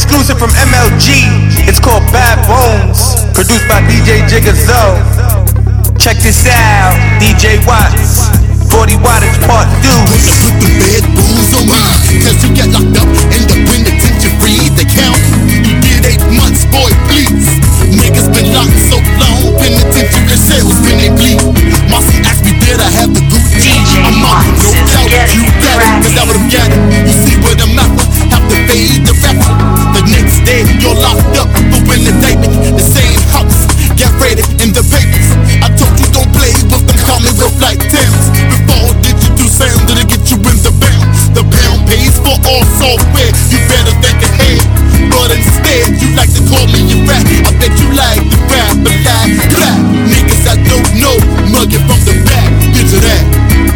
exclusive from MLG. It's called Bad Bones, produced by DJ Jiggazo. Check this out, DJ Watts, 40 Wattage Part 2. Gonna put the bad bones on me, cause you get locked up, end up in the penitentiary. They count, you did 8 months, boy, please. Niggas been locked so long, penitentiary cells when they bleed. Marcy asked me, did I have the Gucci? I'm on, no doubt, you got it, cause I would've got it. You see what I'm after, have to fade the rapper. The next day, you're locked up, but when the indictment, the same house, get rated in the papers. I told you don't play with them, call me rough like Thames. Before did you do sound, did it get you in the bound? The pound pays for all software, you better think ahead. But instead, you like to call me a rat. I bet you like the rap, but lie, clap. Niggas I don't know, mugging from the back, picture that.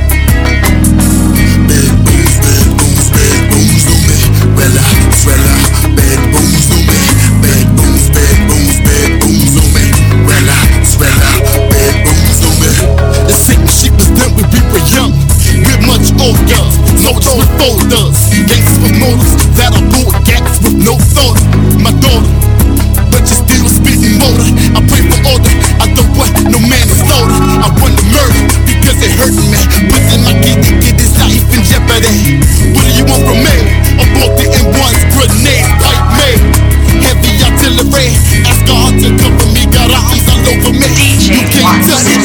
Bad bones, bad bones, bad bones on me. Rella, swella, bad bones on me. Bad bones, bad bones, bad bones on me. Rella, swella, bad bones on me. The same shit was done when we were young. We're much older, soldiers with folders, gangsters with motives that are bull gaps with no thought. My daughter, but you still spitting motor. I pray for order, I don't want no man to slaughter. I want to murder because it hurt me, but then my kid get his life in jeopardy. What do you want from me? A bullet in one's grenade, pipe made. Heavy artillery, ask God to cover me, got arms all over me. You can't touch it.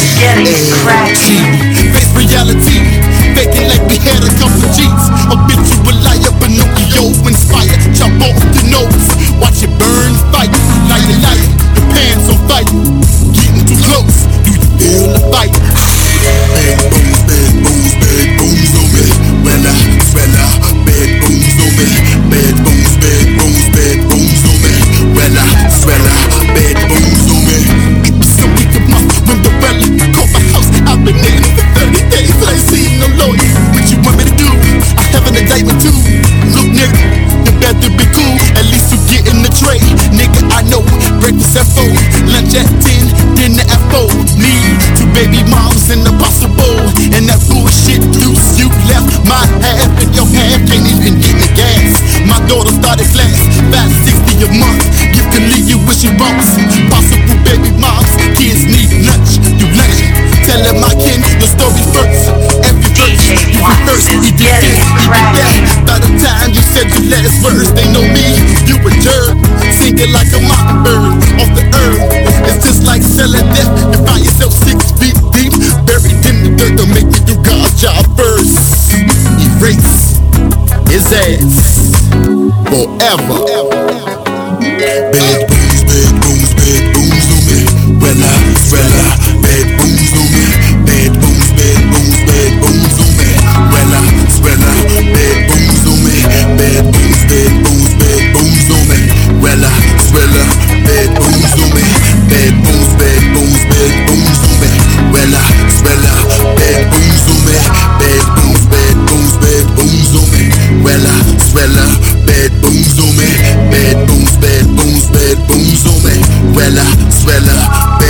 Face reality, faking like we had a couple G's. Habitual liar, Pinocchio inspired. Chop off the nose, watch it burn, fight. Liar, liar, the pants on fire. Getting too close, do you feel the fight? Bad bones, bad bones, bad bones on me. Rella, swella, bad bones on me. Bad bones, bad bones, bad bones on me. Rella, swella, bad bones on me. It was so weak a month when the Rella called my house. I've been in for 30 days, I ain't seen no lawyer. What you want me to do? I have an indictment too. Look, nigga, you better be cool. At least you get in the tray. Nigga, I know. Breakfast at 4, lunch at 10, dinner at 4. Need 2 baby moms and a pasta bowl. And that bullshit juice you left my half, and your half can't even get the gas. My daughter started class, $5.60 a month. You can leave you what she wants. Possible baby moms, kids need lunch. You lame. Tell them I can the story first. Every verse, you reverse, we did this, we did that. By the time you said your last words, they know me. You a jerk, singing like a mockingbird off the earth. It's just like selling death. You find yourself 6 feet deep, buried in the dirt. Don't make me do God's job first. Erase his ass forever. Bad bones, bad bones, bad bones on me. Rella, swella, bad bones on me. Bad bones, bad bones, bad bones on me. Rella, swella, bad bones on me. Bad bones, bad bones, bad bones on me. Rella, swella, bad bones on me. Bad bones, bad bones, bad bones on me. Rella, swella, bad bones on me. Bad bones, bad bones, bad bones on me. Rella, swella, bad bones on me. Bad bones, bad bones, bad bones on me. Rella, swella.